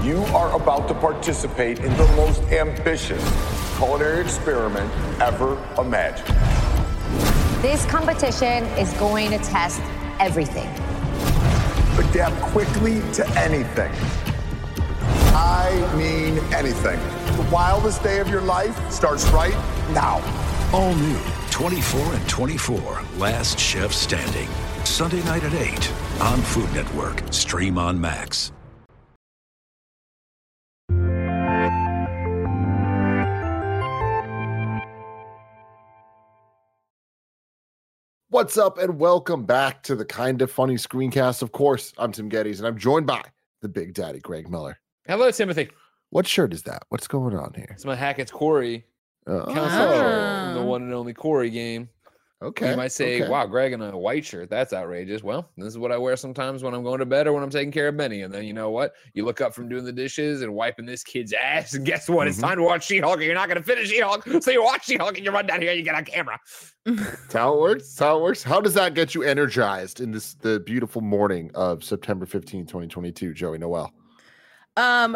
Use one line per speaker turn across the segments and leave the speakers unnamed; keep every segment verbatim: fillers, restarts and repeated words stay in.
You are about to participate in the most ambitious culinary experiment ever imagined.
This competition is going to test everything.
Adapt quickly to anything. I mean anything. The wildest day of your life starts right now.
All new twenty-four and twenty-four, Last Chef Standing. Sunday night at eight on Food Network. Stream on Max.
What's up, and welcome back to the Kinda Funny Screencast. Of course, I'm Tim Geddes, and I'm joined by the Big Daddy, Greg Miller.
Hello, Timothy.
What shirt is that? What's going on here?
It's my Hackett's Corey
Oh,
council shirt from the one and only Corey game.
okay.
You might say,
okay.
wow, Greg in a white shirt. That's outrageous. Well, this is what I wear sometimes when I'm going to bed or when I'm taking care of Benny. And then you know what? You look up from doing the dishes and wiping this kid's ass, and guess what?
Mm-hmm.
It's time to watch She-Hulk, and you're not going to finish She-Hulk. So you watch She-Hulk, and you run down here, and you get on camera.
That's how it works. That's how it works. How does that get you energized in this the beautiful morning of September fifteenth, twenty twenty-two, Joey Noel?
Um,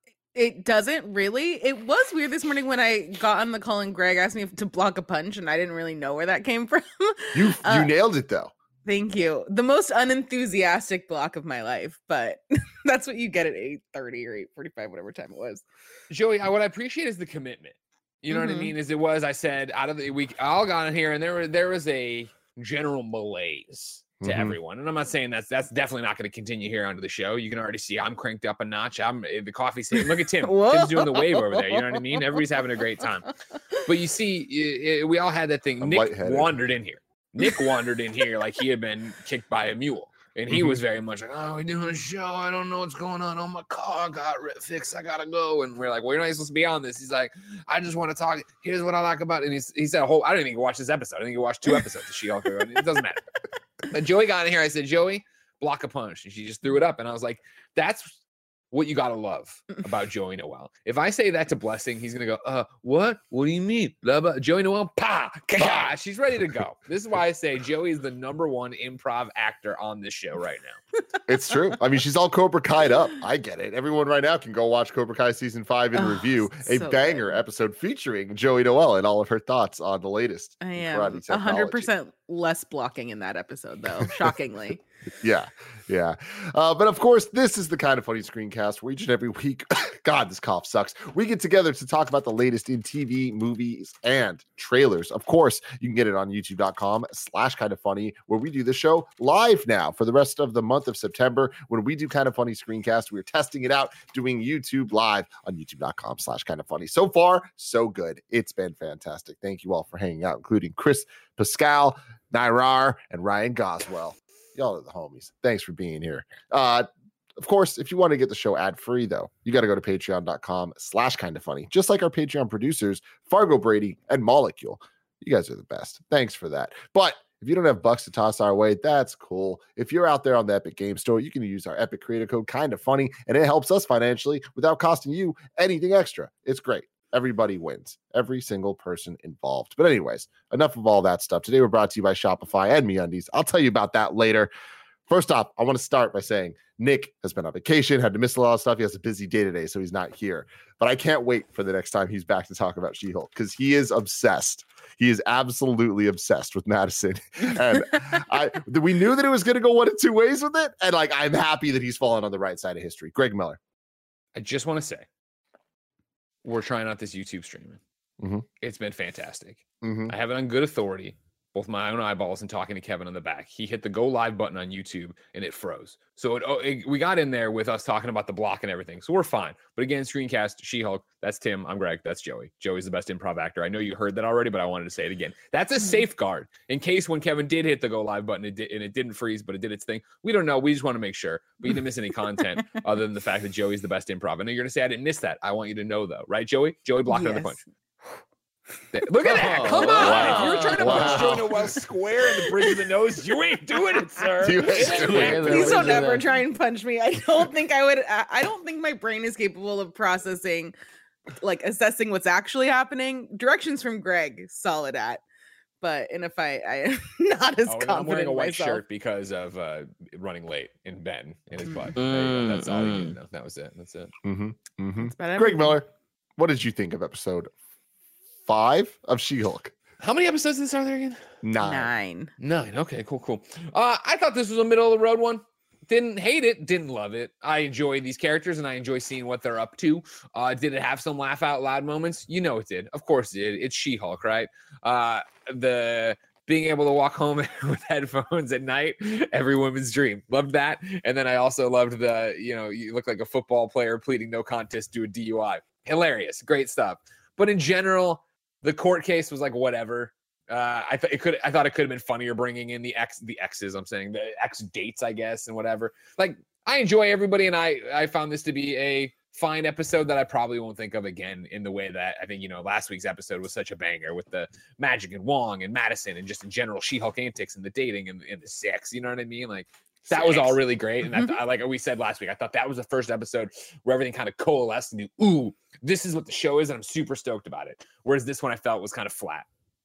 it doesn't really. It was weird this morning when I got on the call and Greg asked me to block a punch, and I didn't really know where that came from.
You
Uh,
you nailed it though.
Thank you. The most unenthusiastic block of my life, but that's what you get at eight thirty or eight forty-five, whatever time it was.
Joey, I, what I appreciate is the commitment. You know
Mhm.
what I mean? As it was, I said, out of the week, I all got in here, and there was there was a general malaise to
Mhm.
everyone. And I'm not saying that's that's definitely not going to continue here onto the show. You can already see I'm cranked up a notch. I'm the coffee's hitting. Look at Tim. Tim's doing the wave over there. You know what I mean? Everybody's having a great time. But you see, i- i- we all had that thing.
I'm
Nick
lightheaded.
wandered in here. Nick wandered in here like he had been kicked by a mule. And he
Mhm.
was very much like, oh, we're doing a show. I don't know what's going on. Oh, my car got ri- fixed. I got to go. And we're like, well, you're not supposed to be on this. He's like, I just want to talk. Here's what I like about it. And he's, he said a whole, I didn't even watch this episode. I think he watched two episodes of She-Hulk. It doesn't matter. But Joey got in here. I said, Joey, block a punch. And she just threw it up. And I was like, that's what you got to love about Joey Noel. If I say that to Blessing, he's going to go, uh, what? What do you mean? Blah, blah. Joey Noel, pa, ka. She's ready to go. This is why I say Joey is the number one improv actor on this show right now.
It's true. I mean, she's all Cobra Kai'd up. I get it. Everyone right now can go watch Cobra Kai season five in
Oh,
review, a
so
banger
good.
episode featuring Joey Noel and all of her thoughts on the latest
I
in
am
karate
a hundred
technology.
percent less blocking in that episode, though. Shockingly.
Yeah, yeah. Uh, but of course, this is the Kind of Funny Screencast where each and every week, God, this cough sucks. We get together to talk about the latest in T V, movies, and trailers. Of course, you can get it on youtube.com slash kind of funny, where we do the show live now for the rest of the month of September. When we do Kind of Funny Screencast, we're testing it out, doing YouTube live on youtube.com slash kind of funny. So far, so good. It's been fantastic. Thank you all for hanging out, including Chris Pascal, Nairar, and Ryan Goswell. Y'all are the homies. Thanks for being here. Uh, of course, if you want to get the show ad-free, though, you got to go to patreon.com slash kind of funny. Just like our Patreon producers, Fargo Brady and Molecule. You guys are the best. Thanks for that. But if you don't have bucks to toss our way, that's cool. If you're out there on the Epic Game Store, you can use our Epic creator code Kind of Funny, and it helps us financially without costing you anything extra. It's great. Everybody wins. Every single person involved. But anyways, enough of all that stuff. Today we're brought to you by Shopify and MeUndies. I'll tell you about that later. First off, I want to start by saying Nick has been on vacation, had to miss a lot of stuff. He has a busy day today, so he's not here. But I can't wait for the next time he's back to talk about She-Hulk because he is obsessed. He is absolutely obsessed with Madison. And I we knew that it was going to go one of two ways with it. And like, I'm happy that he's fallen on the right side of history. Greg Miller.
I just want to say, we're trying out this YouTube streaming.
Mm-hmm.
It's been fantastic.
Mm-hmm.
I have it on good authority, both my own eyeballs and talking to Kevin on the back. He hit the go live button on YouTube and it froze. So it, oh, it, we got in there with us talking about the block and everything. So we're fine. But again, screencast, She-Hulk, that's Tim. I'm Greg. That's Joey. Joey's the best improv actor. I know you heard that already, but I wanted to say it again. That's a safeguard in case when Kevin did hit the go live button it did, and it didn't freeze, but it did its thing. We don't know. We just want to make sure. But you didn't miss any content other than the fact that Joey's the best improv. I know you're going to say I didn't miss that. I want you to know, though. Right, Joey? Joey blocked
Yes.
another punch. Look at that. Come on.
Wow.
If you were trying to
Wow.
punch Joey Noel square in the bridge of the nose, you ain't doing it, sir.
You ain't
It
doing
ain't
it.
Please don't
happening.
ever try and punch me. I don't think I would. I I don't think my brain is capable of processing, like assessing what's actually happening. Directions from Greg, solid at. but in a fight, I am not as
Oh,
confident.
I'm wearing a
in
white
myself.
shirt because of uh, running late in Ben in his butt.
Mm.
There you go. That's all you need
Mm.
to know. That was it. That's it.
Mm-hmm. Mm-hmm.
That's about
Greg
everything.
Miller, what did you think of episode five of She-Hulk?
How many episodes of this are there again?
Nine.
Nine.
Nine. Okay, cool, cool. Uh, I thought this was a middle of the road one. Didn't hate it, didn't love it. I enjoy these characters and I enjoy seeing what they're up to. Uh, did it have some laugh out loud moments? You know it did. Of course it did. It's She-Hulk, right? Uh, the being able to walk home with headphones at night, every woman's dream. Loved that. And then I also loved the, you know, you look like a football player pleading no contest to a D U I. Hilarious. Great stuff. But in general, the court case was like whatever. Uh, I thought it could. I thought it could have been funnier bringing in the ex, the exes. I'm saying the ex dates, I guess, and whatever. Like I enjoy everybody, and I I found this to be a fine episode that I probably won't think of again in the way that I think you know last week's episode was such a banger with the Magic and Wong and Madison and just in general She-Hulk antics and the dating and, and the sex. You know what I mean? Like that was all really great. And I, I like we said last week, I thought that was the first episode where everything kind of coalesced and knew, ooh, this is what the show is, and I'm super stoked about it. Whereas this one I felt was kind of flat.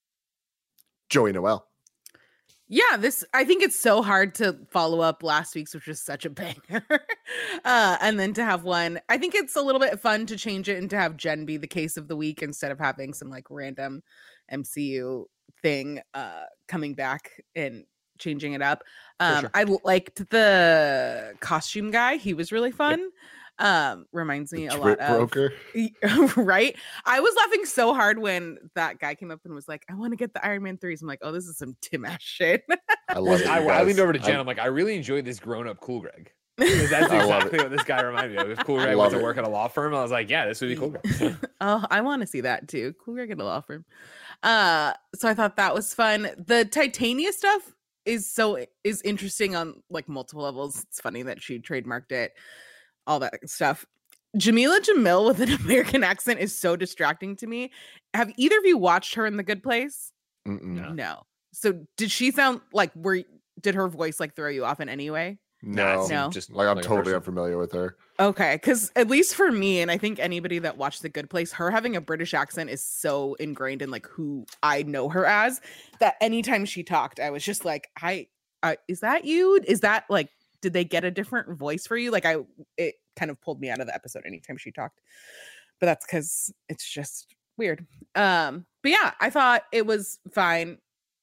Joey Noel.
Yeah, this I think it's so hard to follow up last week's, which was such a banger. uh, and then to have one, I think it's a little bit fun to change it and to have Jen be the case of the week instead of having some like random M C U thing uh coming back and changing it up. Um,
sure.
I liked the costume guy, he was really fun. Um, reminds me
The
a lot
drip
of
broker.
right. I was laughing so hard when that guy came up and was like, I want to get the Iron Man threes. I'm like, oh, this is some Tim ass shit.
I love it.
I,
you
I
guys.
leaned over to Jen.
I-
I'm like, I really enjoyed this grown-up Cool Greg. Because that's
I love
exactly what this guy reminded me of. If Cool Greg
love
went to
it.
work at a law firm, I was like, yeah, this would be Cool Greg.
Oh, I want to see that too. Cool Greg at a law firm. Uh, so I thought that was fun. The Titania stuff is so is interesting on like multiple levels. It's funny that she trademarked it, all that stuff. Jamila Jamil with an American accent is so distracting to me. Have either of you watched her in The Good Place?
Mm-mm.
No. So did she sound like were did her voice like throw you off in any way?
No.
No.
Just
Like I'm
a
totally
person.
unfamiliar with her.
Okay, because at least for me, and I think anybody that watched The Good Place, her having a British accent is so ingrained in like who I know her as that anytime she talked, I was just like, I, I is that you? Is that like, did they get a different voice for you? Like I, it kind of pulled me out of the episode anytime she talked, but that's because it's just weird. Um, but yeah, I thought it was fine.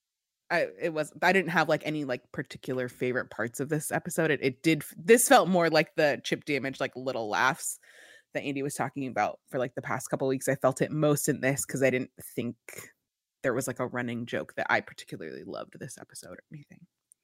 I it was I didn't have like any like particular favorite parts of this episode. It it did this felt more like the Chip Damage like little laughs that Andy was talking about for like the past couple weeks. I felt it most in this because I didn't think there was like a running joke that I particularly loved this episode or anything.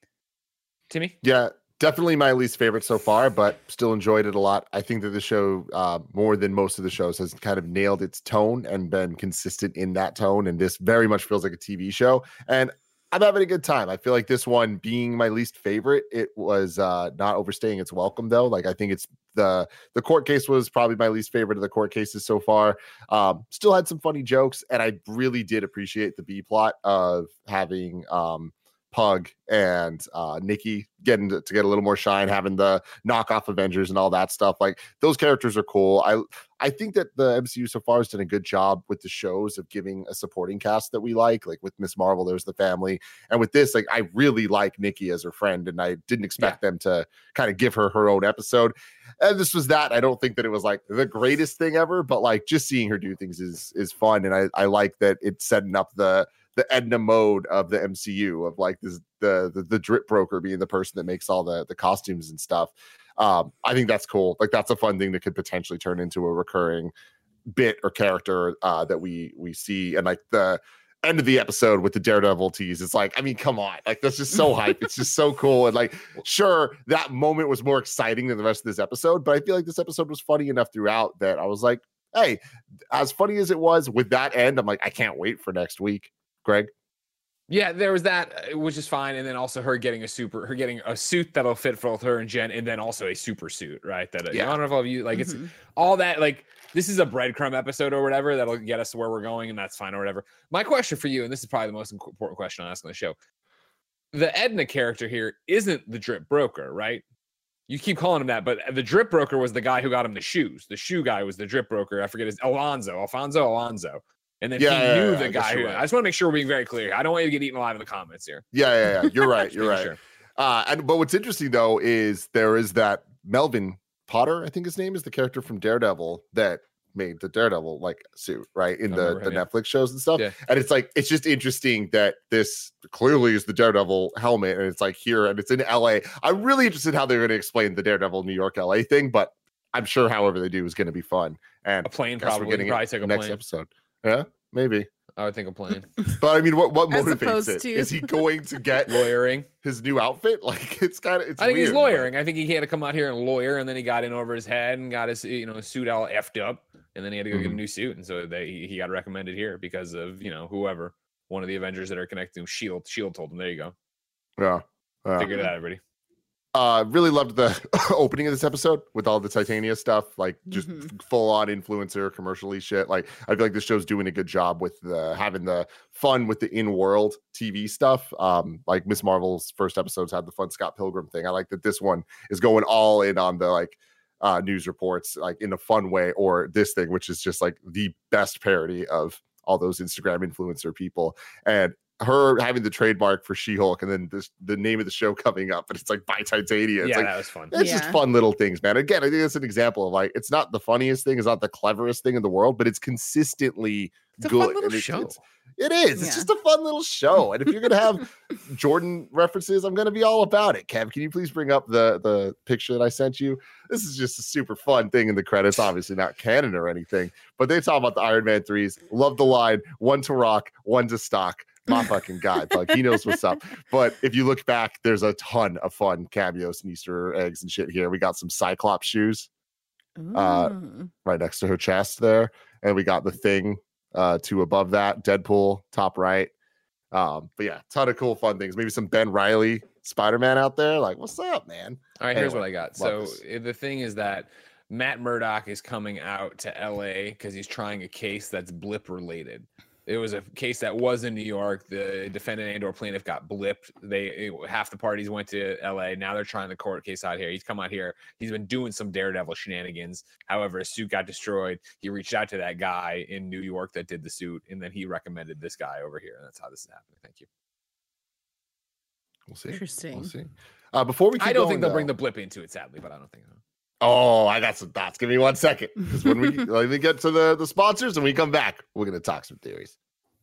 Timmy?
Yeah, definitely my least favorite so far, but still enjoyed it a lot. I think that the show, uh, more than most of the shows, has kind of nailed its tone and been consistent in that tone. And this very much feels like a T V show. And I'm having a good time. I feel like this one being my least favorite, it was uh, not overstaying its welcome though. Like I think it's the the court case was probably my least favorite of the court cases so far. Um, still had some funny jokes, and I really did appreciate the B plot of having um, Pug and uh, Nikki getting to, to get a little more shine, having the knockoff Avengers and all that stuff. Like those characters are cool. I I think that the M C U so far has done a good job with the shows of giving a supporting cast that we like. Like with Miss Marvel, there's the family, and with this, like I really like Nikki as her friend, and I didn't expect them to kind of give her her own episode. And this was that. I don't think that it was like the greatest thing ever, but like just seeing her do things is is fun, and I I like that it's setting up the. the Edna mode of the M C U of like this, the, the, the drip broker being the person that makes all the, the costumes and stuff. Um, I think that's cool. Like that's a fun thing that could potentially turn into a recurring bit or character uh, that we, we see. And like the end of the episode with the Daredevil tease, it's like, I mean, come on, like that's just so hype. It's just so cool. And like, sure, that moment was more exciting than the rest of this episode, but I feel like this episode was funny enough throughout that I was like, hey, as funny as it was with that end, I'm like, I can't wait for next week. Greg?
Yeah, there was that, uh, which is fine, and then also her getting a super, her getting a suit that'll fit for both her and Jen, and then also a super suit, right? That uh,
Yeah.
I don't know if all of you like.
Mhm.
It's all that like this is a breadcrumb episode or whatever that'll get us to where we're going, and that's fine or whatever. My question for you, and this is probably the most important question I'll ask on the show: the Edna character here isn't the drip broker, right? You keep calling him that, but the drip broker was the guy who got him the shoes. The shoe guy was the drip broker. I forget his Alonzo, Alfonso Alonzo. And then
Yeah,
he
yeah,
knew
yeah,
the
I guess
guy
you're
who.
right.
I just want to make sure we're being very clear. I don't want you to get eaten alive in the comments here.
Yeah, yeah, yeah. You're right.
Just
You're
making
right.
sure.
Uh, and but what's interesting though is there is that Melvin Potter, I think his name is, the character from Daredevil that made the Daredevil like suit, right? In
I
the,
remember
the
him, yeah.
Netflix shows and stuff.
Yeah.
And it's like, it's just interesting that this clearly is the Daredevil helmet and it's like here and it's in L A. I'm really interested in how they're going to explain the Daredevil New York L A thing, but I'm sure however they do is going to be fun. And
A plane,
guess we're
probably.
getting
Probably
it
take a
next
plane.
episode. Yeah, maybe.
I would think a plane.
But I mean, what, what
As
motivates
opposed
it?
to-
Is he going to get
Lawyering.
his new outfit? Like it's kind of, it's
I think he's
weird,
lawyering. I think he had to come out here and lawyer, and then he got in over his head and got his, you know, suit all effed up, and then he had to go get a
Mhm.
new suit, and so they he got recommended here because of, you know, whoever, one of the Avengers that are connected to him. Shield. Shield told him, there you go.
but- Yeah. yeah.
Figured it out, everybody.
Uh, really loved the opening of this episode with all the Titania stuff, like just
Mhm.
full on influencer commercially shit. Like I feel like this show's doing a good job with the having the fun with the in-world T V stuff. Um, like Miss Marvel's first episodes had the fun Scott Pilgrim thing. I like that this one is going all in on the like uh news reports, like in a fun way, or this thing, which is just like the best parody of all those Instagram influencer people. And her having the trademark for She-Hulk and then this the name of the show coming up, and it's like by Titania. It's
Yeah,
like
that was fun.
it's just
Yeah.
fun little things, man. Again, I think that's an example of like it's not the funniest thing, it's not the cleverest thing in the world, but it's consistently
It's a
good.
fun little
and it's-
show.
it's- It is. It's
Yeah.
just a fun little show. And if you're gonna have Jordan references, I'm gonna be all about it. Kev, can you please bring up the the picture that I sent you? This is just a super fun thing in the credits. Obviously not canon or anything, but they talk about the Iron Man threes. Love the line: one to rock, one to stock. My fucking guy, like he knows what's up. But if you look back, there's a ton of fun cameos and Easter eggs and shit here. We got some Cyclops shoes Uh,
Ooh.
right next to her chest there, and we got the thing uh two above that, Deadpool top right. Um, but yeah, ton of cool fun things. Maybe some Ben Riley Spider-Man out there. Like, what's up, man?
All right, here's
Anyway,
what I got.
love
So
this.
uh, the thing is that Matt Murdock is coming out to L A because he's trying a case that's blip related. It was a case that was in New York. The defendant and or plaintiff got blipped. They it- half the parties went to L A. Now they're trying the court case out here. He's come out here. He's been doing some Daredevil shenanigans. However, his suit got destroyed. He reached out to that guy in New York that did the suit, and then he recommended this guy over here. And that's how this is happening. Thank you.
We'll see.
Interesting.
We'll see. Uh, before we keep
I don't
going,
think they'll bring
though-
the blip into it, sadly, but I don't think so.
Oh, I got some thoughts. Give me one second. Because when we let me get to the, the sponsors and we come back, we're gonna talk some theories.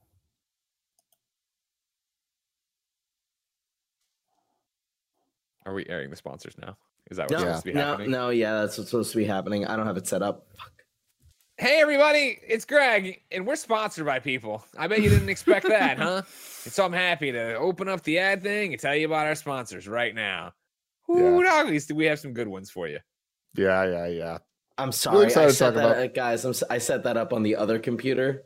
Are we airing the sponsors now? Is that what's
No,
supposed to be
no,
happening?
no, yeah, that's what's supposed to be happening. I don't have it set up. Fuck.
Hey everybody, it's Greg, and we're sponsored by people. I bet you didn't expect that, huh? And so I'm happy to open up the ad thing and tell you about our sponsors right now. Ooh, doggies, we have some good ones for you.
Yeah, yeah, yeah.
I'm sorry.
excited
I
to
set
talk
that,
about-
uh, guys. I'm, s- I set that up on the other computer.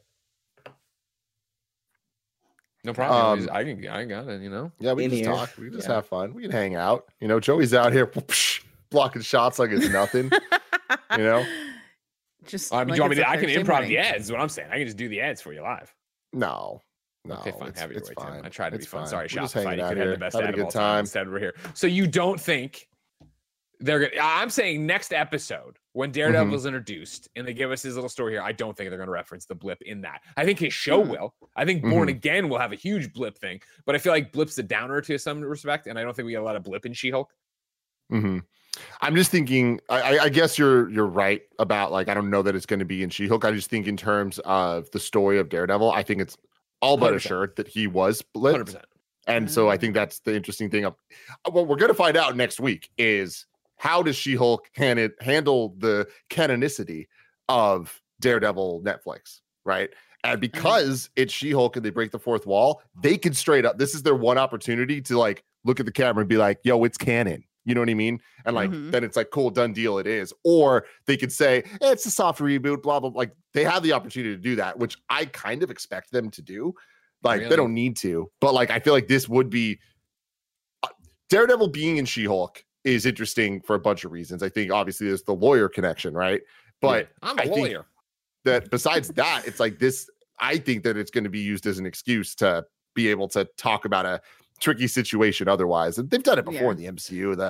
No problem.
Um,
I can, I got it. You know.
Yeah, we
In
can just
here.
talk. We can just
Yeah.
have fun. We can hang out. You know, Joey's out here blocking shots like it's nothing. You know?
Just
I mean,
like
do you want me
it's
to?
a
I can
Thursday
improv
morning.
the ads. Is what I'm saying. I can just do the ads for you live.
No. No.
Okay, fine.
it's-
Have your
it's
way, Tim.
fine.
I tried to
It's
be fun.
fine.
Sorry,
We're just
Shopify.
hanging
You
out
could have
here,
the best
having
ad
a
of all
good
time.
time.
Instead, we're here. So you don't think they're gonna? I'm saying next episode when Daredevil's
Mm-hmm.
introduced and they give us his little story here. I don't think they're gonna reference the blip in that. I think his show
Hmm.
will. I think Born
Mhm.
Again will have a huge blip thing, but I feel like blip's a downer to some respect, and I don't think we get a lot of blip in She-Hulk.
hmm I'm just thinking. I, I- I guess you're you're right about like I don't know that it's going to be in She-Hulk. I just think in terms of the story of Daredevil, I think it's all but
one hundred percent.
assured that he was
one hundred
blipped.
percent.
And so I think that's the interesting thing. Of what we're going to find out next week is how does She-Hulk hand it, handle the canonicity of Daredevil Netflix, right? And because it's She-Hulk and they break the fourth wall, they can straight up. This is their one opportunity to like look at the camera and be like, "Yo, it's canon." You know what I mean? And like
Mhm.
then it's like, "Cool, done deal, it is." Or they could say, eh, "It's a soft reboot." Blah blah. Like they have the opportunity to do that, which I kind of expect them to do. Like they
Really?
don't need to, but like I feel like this would be uh, Daredevil being in She-Hulk is interesting for a bunch of reasons. I think obviously there's the lawyer connection, right? But
Yeah, I'm a
I think
lawyer.
that besides that, it's like this. I think that it's going to be used as an excuse to be able to talk about a tricky situation otherwise. And they've done it before
Yeah.
in the M C U. The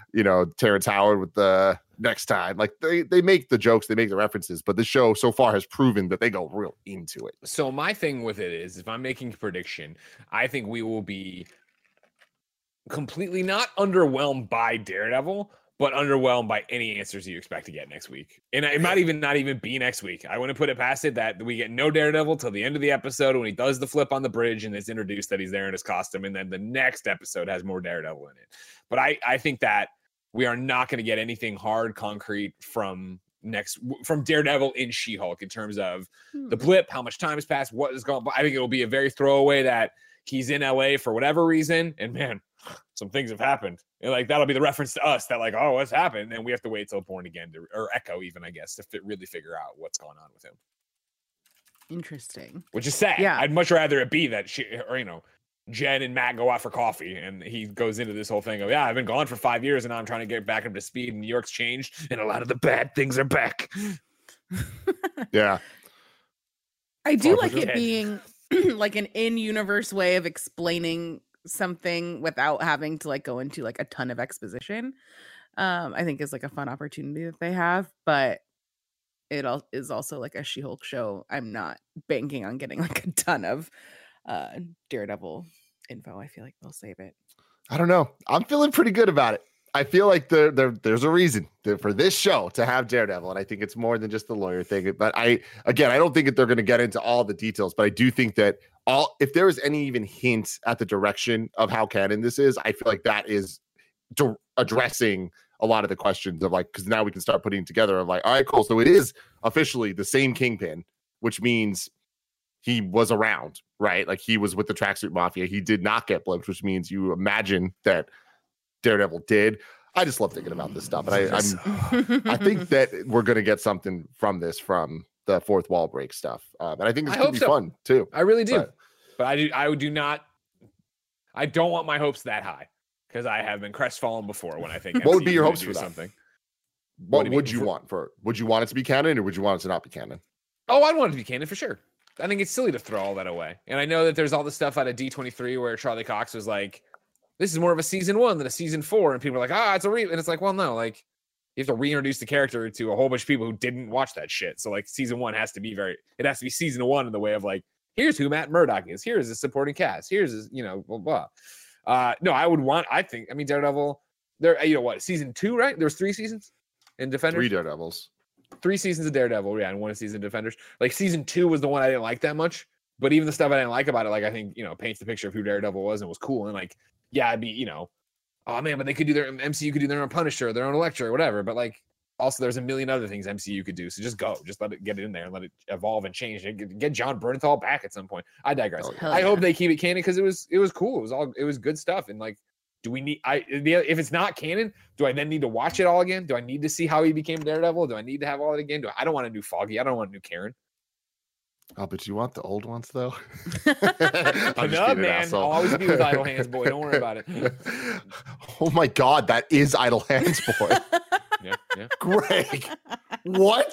you know, Terrence Howard with the next time. Like they, they make the jokes, they make the references, but the show so far has proven that they go real into it.
So my thing with it is, if I'm making a prediction, I think we will be completely not underwhelmed by Daredevil, but underwhelmed by any answers you expect to get next week. And it might even not even be next week. I wouldn't put it past it that we get no Daredevil till the end of the episode when he does the flip on the bridge and it's introduced that he's there in his costume. And then the next episode has more Daredevil in it. But I, I think that we are not going to get anything hard, concrete from next from Daredevil in She-Hulk in terms of the blip, how much time has passed, what is going on. I think it will be a very throwaway that he's in L A for whatever reason. And man, some things have happened. And like that'll be the reference to us that like, oh, what's happened? And we have to wait till Born Again to, or Echo even, I guess, to fit, really figure out what's going on with him.
Interesting.
Which is sad.
Yeah.
I'd much rather it be that she, or you know, Jen and Matt go out for coffee and he goes into this whole thing of, yeah, I've been gone for five years and now I'm trying to get back up to speed and New York's changed and a lot of the bad things are back.
Yeah.
I do
Or
like
was
it
it-
being like an in-universe way of explaining something without having to like go into like a ton of exposition. Um, I think is like a fun opportunity that they have, but it al- is also like a She-Hulk show. I'm not banking on getting like a ton of uh Daredevil info. I feel like they'll save it.
I don't know. I'm feeling pretty good about it. I feel like there, there there's a reason to- for this show to have Daredevil, and I think it's more than just the lawyer thing. But I, again, I don't think that they're going to get into all the details, but I do think that all, if there is any even hint at the direction of how canon this is, I feel like that is d- addressing a lot of the questions of like, because now we can start putting together of like, all right, cool. So it is officially the same Kingpin, which means he was around, right? Like he was with the Tracksuit Mafia. He did not get blipped, which means you imagine that Daredevil did. I just love thinking about this stuff, and I, I'm, I think that we're going to get something from this, from the fourth wall break stuff, um, and I think it's
I
going
hope
to be
so.
fun too.
I really do.
But-
But I do I do not I don't want my hopes that high because I have been crestfallen before when I think
What would
M C
be
U
your
would
hopes
do
for that?
something.
What,
do you
would
mean?
you
For-
want for? Would you want it to be canon, or would you want it to not be canon?
Oh, I'd want it to be canon for sure. I think it's silly to throw all that away. And I know that there's all this stuff out of D twenty-three where Charlie Cox was like, this is more of a season one than a season four. And people are like, ah, it's a re. And it's like, well, no, like you have to reintroduce the character to a whole bunch of people who didn't watch that shit. So like season one has to be very, it has to be season one in the way of like, here's who Matt Murdock is. Here's the supporting cast. Here's his, you know, blah, blah. Uh, no, I would want, I think, I mean, Daredevil, there, you know what, season two, right? There was three seasons in Defenders.
Three Daredevils.
Three seasons of Daredevil, yeah, and one season of Defenders. Like season two was the one I didn't like that much, but even the stuff I didn't like about it, like I think you know, paints the picture of who Daredevil was and was cool. And like, yeah, I'd be, you know, oh man, but they could do their M C U could do their own Punisher, their own Elektra, or whatever. But like, also there's a million other things M C U could do. So just go, just let it get it in there and let it evolve and change. And get, get John Bernthal back at some point. I digress.
Oh,
Hell
I
yeah.
hope they keep it canon because it was it was cool. It was all it was good stuff. And like, do we need I the, if it's not canon, do I then need to watch it all again? Do I need to see how he became Daredevil? Do I need to have all it again? Do I, I don't want a new Foggy. I don't want a new Karen.
Oh, but you want the old ones though?
Enough,
I'm just being an
man.
asshole.
I'll always be with Idle Hands, boy. Don't worry about it.
Oh my God, that is Idle Hands boy.
Yeah, yeah.
Greg, what?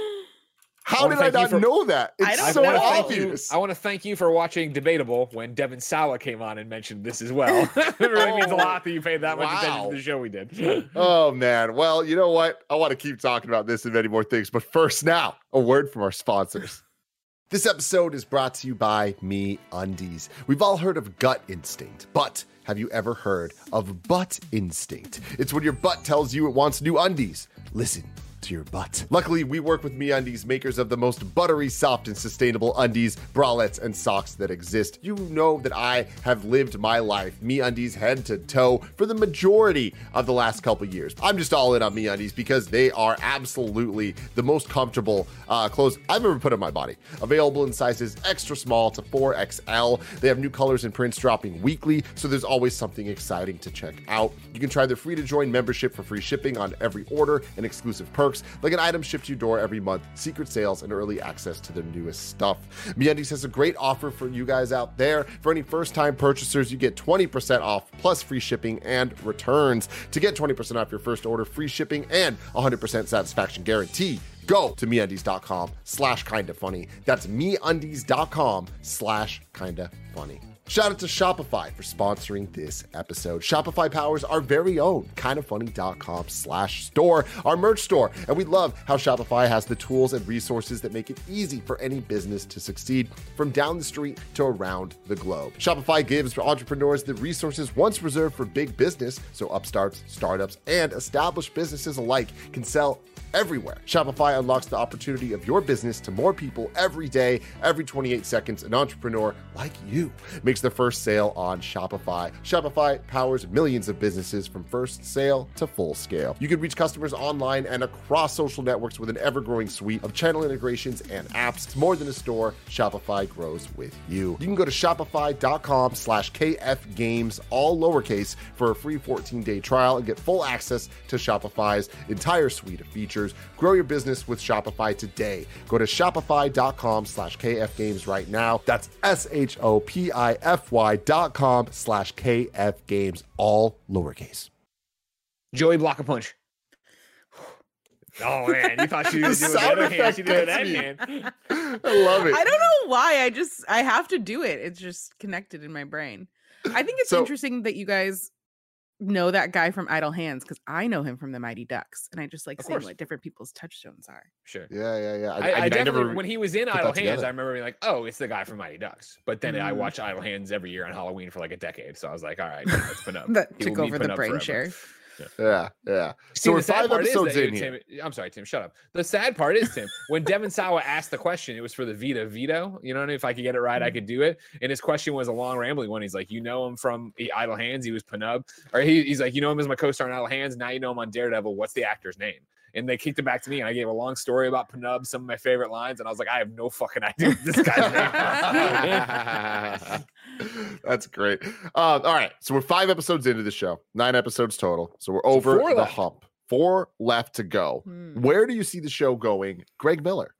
How
wanna
did I
thank you
not
for-
know that?
I
It's
don't
so
know.
wanna thank you.
obvious.
I want to thank you for watching Debatable when Devin Sawa came on and mentioned this as well. It really means a lot that you paid that much attention
Wow.
to the show we did.
Oh man. Well, you know what? I want to keep talking about this and many more things, but first now, a word from our sponsors. This episode is brought to you by Me Undies. We've all heard of gut instinct, but have you ever heard of butt instinct? It's when your butt tells you it wants new undies. Listen to your butt. Luckily, we work with Me Undies, makers of the most buttery, soft, and sustainable undies, bralettes, and socks that exist. You know that I have lived my life Me Undies head to toe for the majority of the last couple years. I'm just all in on Me Undies because they are absolutely the most comfortable uh, clothes I've ever put on my body. Available in sizes extra small to four X L. They have new colors and prints dropping weekly, so there's always something exciting to check out. You can try their free to join membership for free shipping on every order and exclusive perks, like an item shipped to your door every month, secret sales, and early access to their newest stuff. MeUndies has a great offer for you guys out there. For any first-time purchasers, you get twenty percent off plus free shipping and returns. To get twenty percent off your first order, free shipping, and one hundred percent satisfaction guarantee, go to MeUndies.com slash kinda funny. That's MeUndies.com slash kinda funny. Shout out to Shopify for sponsoring this episode. Shopify powers our very own kindafunny.com slash store, our merch store. And we love how Shopify has the tools and resources that make it easy for any business to succeed from down the street to around the globe. Shopify gives entrepreneurs the resources once reserved for big business, so upstarts, startups, and established businesses alike can sell everywhere. Shopify unlocks the opportunity of your business to more people every day. Every twenty-eight seconds, an entrepreneur like you makes their first sale on Shopify. Shopify powers millions of businesses from first sale to full scale. You can reach customers online and across social networks with an ever-growing suite of channel integrations and apps. It's more than a store. Shopify grows with you. You can go to shopify.com slash kfgames, all lowercase, for a free fourteen-day trial and get full access to Shopify's entire suite of features. Grow your business with Shopify today. Go to shopify.com slash kfgames right now. That's S-H-O-P-I-F-Y dot com slash kfgames, all lowercase.
Joey block a punch. Oh man, you thought she was doing the
sound
other hand.
effect
She did that
gets me.
hand.
I love it.
I don't know why. I just I have to do it. It's just connected in my brain. I think it's
So-
interesting that you guys know that guy from Idle Hands because I know him from the Mighty Ducks, and I just like
Of
seeing
course.
what different people's touchstones are.
Sure.
Yeah, yeah, yeah.
I, I,
mean,
definitely
never
when he was in
put
Idle
that
Hands,
together.
I remember being like, "Oh, it's the guy from Mighty Ducks." But then I
Mm.
watched Idle Hands every year on Halloween for like a decade, so I was like, "All right, no, it's Pinub."
That
He
took
will be
over the
Pinub
brain
forever.
share.
Yeah, yeah.
See,
So we're
the sad
five
part is
episodes
that,
in here.
Tim, I'm sorry, Tim, shut up. The sad part is, Tim, when Devin Sawa asked the question, it was for the Vita Veto. You know what I mean? If I could get it right, I could do it. And his question was a long, rambling one. He's like, you know him from Idle Hands. He was Pinub. Or he, he's like, you know him as my co-star in Idle Hands. Now you know him on Daredevil. What's the actor's name? And they kicked it back to me, and I gave a long story about Pinub, some of my favorite lines, and I was like, I have no fucking idea what this guy's name.
That's great. Um, all right, so we're five episodes into the show, nine episodes total. So we're over
four
the
left.
hump. Four left to go.
Hmm.
Where do you see the show going, Greg Miller?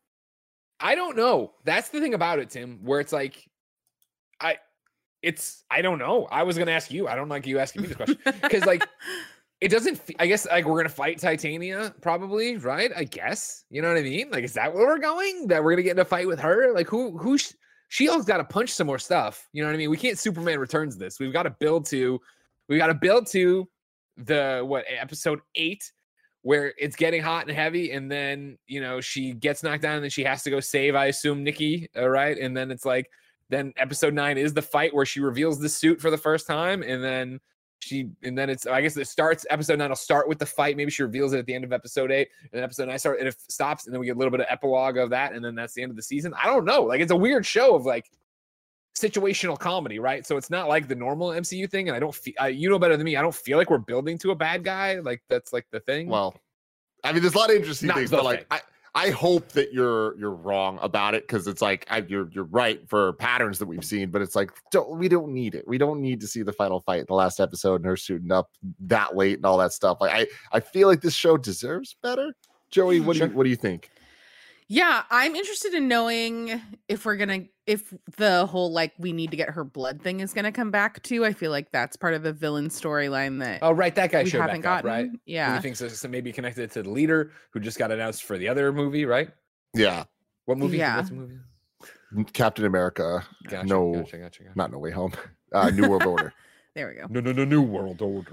I don't know. That's the thing about it, Tim, where it's like, I, it's, I don't know. I was going to ask you. I don't like you asking me this question because, like, it doesn't, fe- I guess, like, we're going to fight Titania, probably, right? I guess. You know what I mean? Like, is that where we're going? That we're going to get in a fight with her? Like, who, who, sh- She-Hulk's got to punch some more stuff. You know what I mean? We can't Superman Returns this. We've got to build to, we got to build to the, what, episode eight, where it's getting hot and heavy, and then, you know, she gets knocked down, and then she has to go save, I assume, Nikki, uh, right? And then it's like, then episode nine is the fight where she reveals the suit for the first time, and then she, and then it's, I guess it starts, episode nine will start with the fight, maybe she reveals it at the end of episode eight, and then episode nine start, and it stops, and then we get a little bit of epilogue of that, and then that's the end of the season. I don't know, like, it's a weird show of, like, situational comedy, right? So it's not like the normal M C U thing, and I don't feel, I, you know better than me, I don't feel like we're building to a bad guy, like, that's, like, the thing.
Well, I mean, there's a lot of interesting
Not
things,
the
but like,
thing.
I, I hope that you're you're wrong about it because it's like I, you're you're right for patterns that we've seen, but it's like don't we don't need it. We don't need to see the final fight in the last episode and her suiting up that late and all that stuff. Like I I feel like this show deserves better. Joey, what do you what do you think?
Yeah, I'm interested in knowing if we're gonna if the whole like we need to get her blood thing is gonna come back too. I feel like that's part of the villain storyline that
Oh, right, that guy
we
showed
haven't
back up,
gotten.
right?
Yeah.
You think so, so maybe connected to the leader who just got announced for the other movie, right?
Yeah,
What movie?
Yeah.
What's the movie?
Captain America.
Gotcha,
no,
gotcha, gotcha, gotcha.
not No Way Home. Uh, New World Order.
There we go.
No, no, no, New World Order.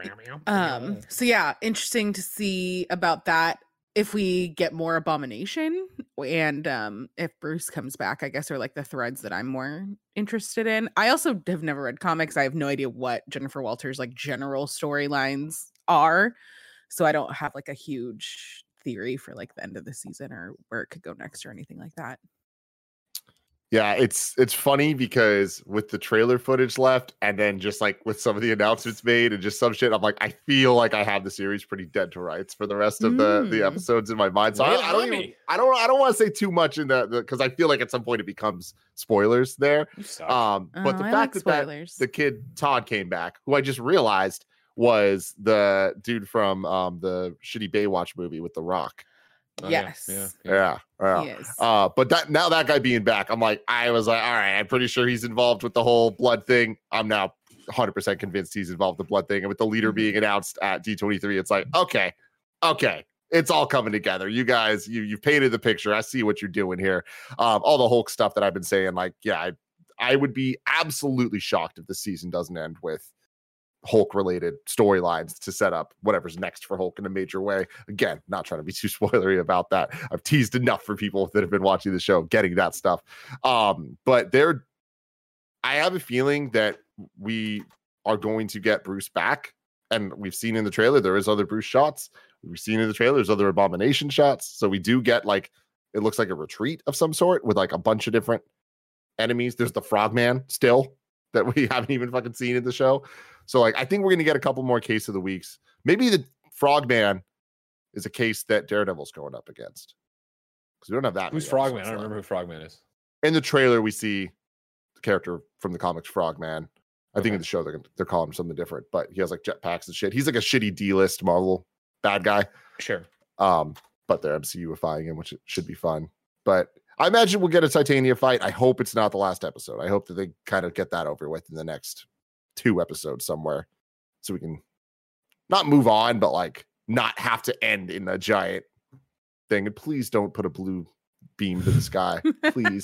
Um, so yeah, interesting to see about that. If we get more Abomination and um if Bruce comes back, I guess are like the threads that I'm more interested in. I also have never read comics. I have no idea what Jennifer Walters' like general storylines are. So I don't have like a huge theory for like the end of the season or where it could go next or anything like that.
Yeah, it's it's funny because with the trailer footage left, and then just like with some of the announcements made and just some shit, I'm like, I feel like I have the series pretty dead to rights for the rest of the the
Mm.
episodes in my mind. So
Lay
I,
it
I don't
on
even,
me.
I don't I don't want to say too much in that because I feel like at some point it becomes spoilers there.
You suck.
Um, but
Oh,
the
I
fact
like
that, that
spoilers.
the kid Todd came back, who I just realized was the dude from um the shitty Baywatch movie with The Rock.
Oh, yeah,
yes.
yeah, yeah.
Yeah, yeah.
He is.
Uh, but that now that guy being back, I'm like, I was like, all right, I'm pretty sure he's involved with the whole blood thing. I'm now one hundred percent convinced he's involved with the blood thing. And with the leader
Mhm.
being announced at D twenty-three, it's like, okay, okay, it's all coming together. You guys, you you've painted the picture. I see what you're doing here. Um, all the Hulk stuff that I've been saying, like, yeah, I, I would be absolutely shocked if the season doesn't end with Hulk related storylines to set up whatever's next for Hulk in a major way. Again, not trying to be too spoilery about that. I've teased enough for people that have been watching the show getting that stuff. Um, but there, I have a feeling that we are going to get Bruce back. And we've seen in the trailer, there is other Bruce shots. We've seen in the trailer, there's other Abomination shots. So we do get like, it looks like a retreat of some sort with like a bunch of different enemies. There's the Frogman still that we haven't even fucking seen in the show. So like, I think we're going to get a couple more case of the weeks. Maybe the Frogman is a case that Daredevil's going up against. Because we don't have that.
Who's Frogman? I don't remember who Frogman is.
In the trailer, we see the character from the comics, Frogman. I
Okay.
think in the show they're they're calling him something different, but he has like jetpacks and shit. He's like a shitty D-list Marvel bad guy.
Sure.
Um, but they're M C U-ifying him, which should be fun. But I imagine we'll get a Titania fight. I hope it's not the last episode. I hope that they kind of get that over with in the next two episodes somewhere, so we can not move on, but like not have to end in a giant thing. And please don't put a blue beam to the sky, please.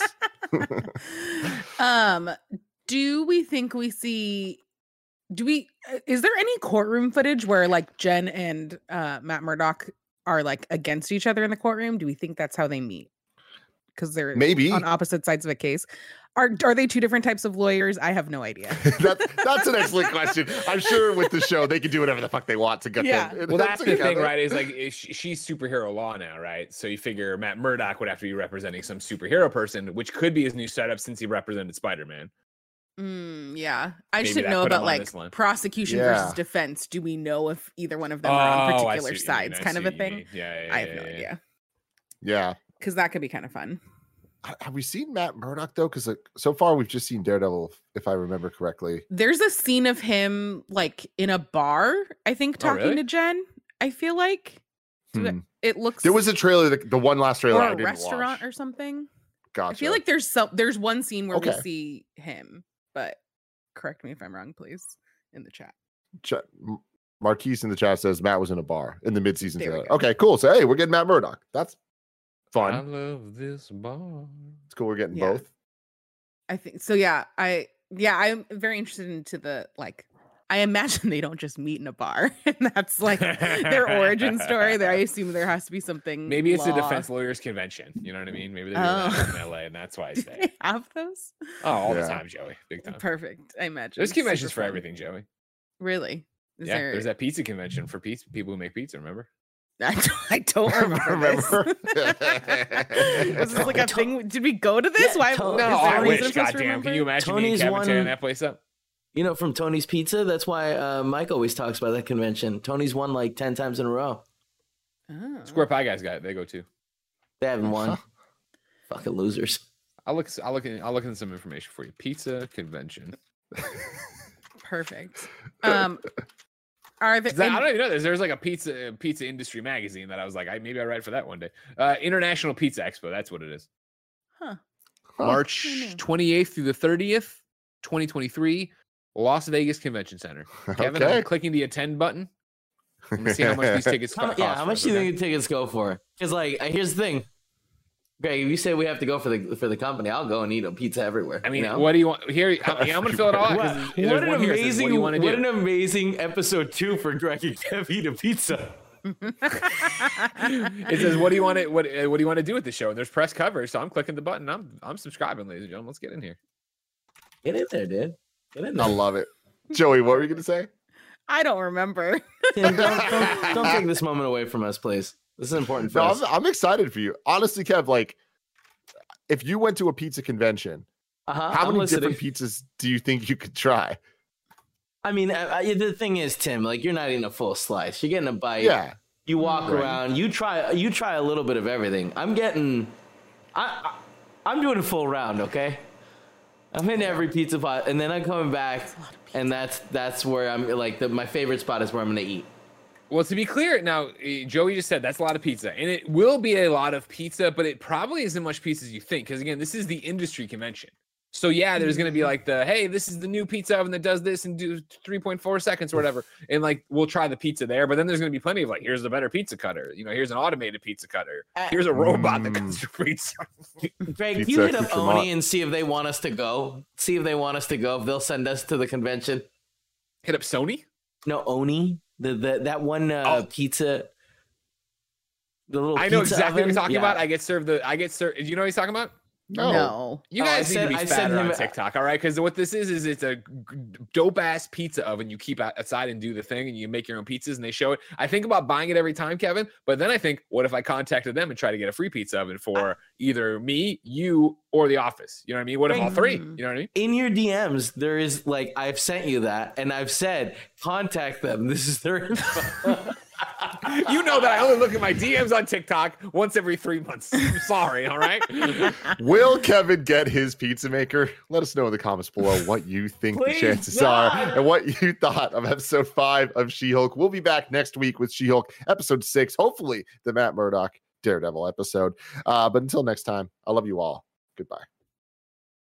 um, do we think we see? Do we? Is there any courtroom footage where like Jen and uh, Matt Murdock are like against each other in the courtroom? Do we think that's how they meet? Because they're
Maybe
on opposite sides of a case. Are are they two different types of lawyers? I have no idea.
that's that's an excellent question. I'm sure with the show they can do whatever the fuck they want to get
Yeah.
them.
Well, that's the
together.
thing, right? Is like is she- she's superhero law now, right? So you figure Matt Murdock would have to be representing some superhero person, which could be his new setup since he represented Spider-Man.
Mm, yeah, I
Maybe
should
that
know
put him
about
on
like
this line.
prosecution
Yeah.
versus defense. Do we know if either one of them are on
Oh, I see
particular
what you mean.
sides,
I
kind
see
of a
what you
thing?
mean. Yeah, yeah,
I have
yeah,
no
yeah.
idea
Yeah.
because that could be kind of fun.
H- Have we seen Matt Murdock though? Because like, so far we've just seen Daredevil, if I remember correctly.
There's a scene of him like in a bar, I think,
Oh,
talking
really?
to Jen. I feel like Do I-
Hmm.
it looks
There was a trailer, the, the one last trailer
or
I
a
didn't
restaurant
watch.
or something.
Gotcha.
I feel like there's some there's one scene where we
Okay.
see him, but correct me if I'm wrong, please, in the chat.
Ch- M- Marquise in the chat says Matt was in a bar in the mid-season
There we
trailer.
go.
Okay, cool. So hey, we're getting Matt Murdock. That's
I
fun.
love this bar.
It's cool. We're getting
Yeah.
both.
I think so. Yeah, I yeah, I'm very interested into the like. I imagine they don't just meet in a bar, and that's like their origin story. There, I assume there has to be something.
Maybe it's a
law.
defense lawyers convention. You know what I mean? Maybe they do
Oh.
that in L A, and that's why I
Do
say.
they have those?
Oh, all the
Yeah.
time, Joey. Big time.
Perfect. I imagine
There's
Super
conventions for
fun.
everything, Joey.
Really? Is
yeah,
there...
there's that pizza convention for pizza people who make pizza. Remember?
I don't, I don't remember.
Remember?
This. Was this like a thing? Did we go to this?
Yeah,
Why?
to-
is
No,
there
I
a
wish.
reason for us to
Goddamn, can you
remember?
imagine me and
Tony's
Kevin
one-
tearing that place up?
You know, from Tony's Pizza. That's why uh, Mike always talks about that convention. Tony's won like ten times in a row.
Oh.
Square Pie guys got it. They go too.
They haven't won. Fucking losers.
I'll look. I'll look. In, I'll look into some information for you. Pizza convention.
Perfect. Um, are there?
'Cause I
in-
I don't even know. There's, there's like a pizza pizza industry magazine that I was like, I maybe I write for that one day. Uh, International Pizza Expo. That's what it is.
Huh.
March
I know.
twenty-eighth through the thirtieth, twenty twenty-three, Las Vegas Convention Center. Kevin,
Okay.
I'm clicking the attend button. I'm gonna see how much these tickets
How,
cost.
mu- yeah, how much
for
do you
us, okay?
think the tickets go for? Because like, uh, here's the thing. Greg, if you say we have to go for the for the company, I'll go and eat a pizza everywhere.
I mean,
you know?
what do you want here? I'm, I'm gonna fill it all out. 'cause
What,
there's
what an
one here that says,
amazing,
What do you want to
what
do?
an amazing episode two for Greg and Kev eat a pizza.
It says, "What do you want to what uh, What do you want to do with the show?" And there's press coverage, so I'm clicking the button. I'm I'm subscribing, ladies and gentlemen. Let's get in here.
Get in there, dude. Get in
I
there.
love it. Joey, what were you gonna say?
I don't remember.
Tim, don't, don't, don't take this moment away from us, please. This is important for
No,
us.
I'm, I'm excited for you. Honestly, Kev, like if you went to a pizza convention,
Uh-huh,
how
I'm
many
listening.
different pizzas do you think you could try?
I mean, I, I, the thing is, Tim, like you're not eating a full slice. You're getting a bite.
Yeah.
You walk
Right.
around. You try. You try a little bit of everything. I'm getting. I, I I'm doing a full round. Okay. I'm in every pizza pot, and then I'm coming back, and that's that's where I'm like the, my favorite spot is where I'm gonna eat.
Well, to be clear, now eh, Joey just said that's a lot of pizza, and it will be a lot of pizza, but it probably isn't much pizza as you think, because again, this is the industry convention. So yeah, there's gonna be like the hey, this is the new pizza oven that does this and do three point four seconds or whatever, and like we'll try the pizza there. But then there's gonna be plenty of like, here's a better pizza cutter. You know, here's an automated pizza cutter. Here's a robot that cuts your pizza.
Greg,
Pizza
you hit up
accoutrement.
Oni and see if they want us to go. See if they want us to go. If they'll send us to the convention.
Hit up Sony.
No, Oni, the, the that one uh,
Oh.
pizza. The little
I know
pizza
exactly what
oven.
you're talking
Yeah.
about. I get served the. I get served. Do you know what he's talking about?
No.
No.
You
Oh, I
guys need
said-
to be
I said
fatter
him-
on TikTok, all right? Because what this is is it's a dope ass pizza oven you keep outside and do the thing, and you make your own pizzas, and they show it. I think about buying it every time, Kevin, but then I think, what if I contacted them and try to get a free pizza oven for either me, you, or the office? You know what I mean? What if all three? You know what I mean?
In your D Ms, there is like I've sent you that, and I've said contact them. This is their info.
You know that I only look at my D Ms on TikTok once every three months. I'm sorry, all right?
Will Kevin get his pizza maker? Let us know in the comments below what you think the
Please,
chances
God.
are and what you thought of episode five of She-Hulk. We'll be back next week with She-Hulk episode six, hopefully the Matt Murdock Daredevil episode. Uh, but until next time, I love you all. Goodbye.